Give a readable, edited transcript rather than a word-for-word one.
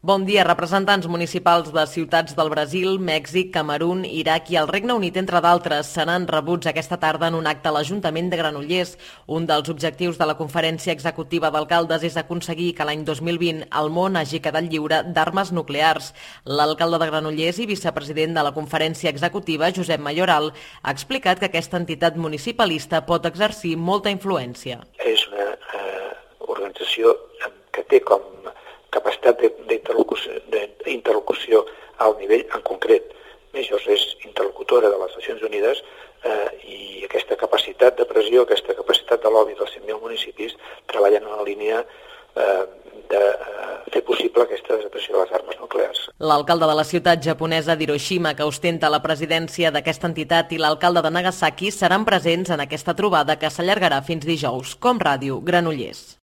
Bon dia. Representants municipals de ciutats del Brasil, Mèxic, Camerun, Iraq i el Regne Unit, entre d'altres, seran rebuts aquesta tarda en un acte a l'Ajuntament de Granollers. Un dels objectius de la Conferència Executiva d'Alcaldes és aconseguir que l'any 2020 el món hagi quedat lliure d'armes nuclears. L'alcalde de Granollers i vicepresident de la Conferència Executiva, Josep Mayoral, ha explicat que aquesta entitat municipalista pot exercir molta influència. És una organització que té com capacitat d'interlocució a alt nivell en concret. Majors és interlocutora de les Nacions Unides i aquesta capacitat de pressió, aquesta capacitat de lobby dels 100.000 municipis treballen en la línia de fer possible aquesta desaparició de les armes nuclears. L'alcalde de la ciutat japonesa d'Hiroshima, que ostenta la presidència d'aquesta entitat, i l'alcalde de Nagasaki seran presents en aquesta trobada que s'allargarà fins dijous. Com Ràdio, Granollers.